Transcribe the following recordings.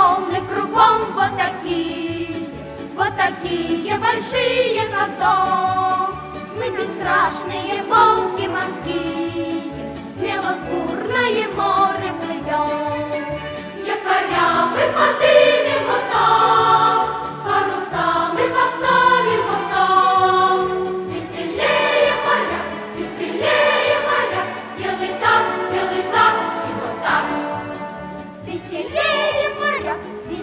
волны кругом вот такие большие, как дом. Мы бесстрашные волки морские, смело в бурное море плывем. Якоря мы подымем вот там, паруса мы поставим вот там. Веселее моря, делай так и вот так. Веселее моря,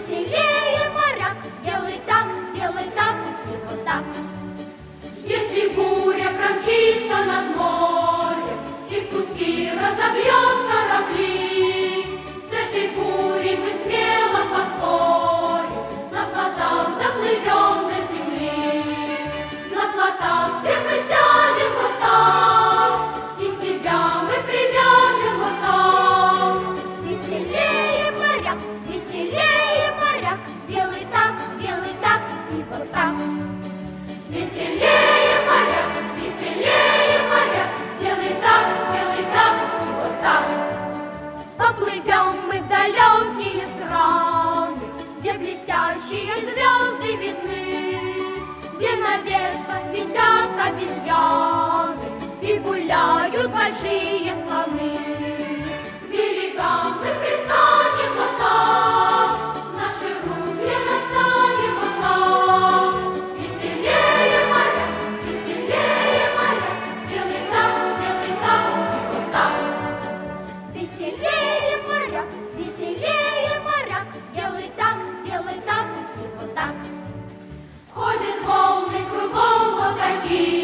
делай так и вот так. Если буря промчится над морем и в куски разобьет корабли, с этой бурей мы смело поспорим, на плотах доплывем до земли. На плотах все мы сядем вот там, и себя мы привяжем вот там. Веселее моряк, делай так и вот так. Веселее моряк, делай так и вот так. Поплывем мы в далекие страны, где блестящие звезды видны, где на ветках висят обезьяны и гуляют большие слоны. К берегам мы пристанем вот там, наши ружья настанем вот там. Веселее моряк, делай так и вот так. Веселее моряк, делай так и вот так. Ходят волны кругом вот такие.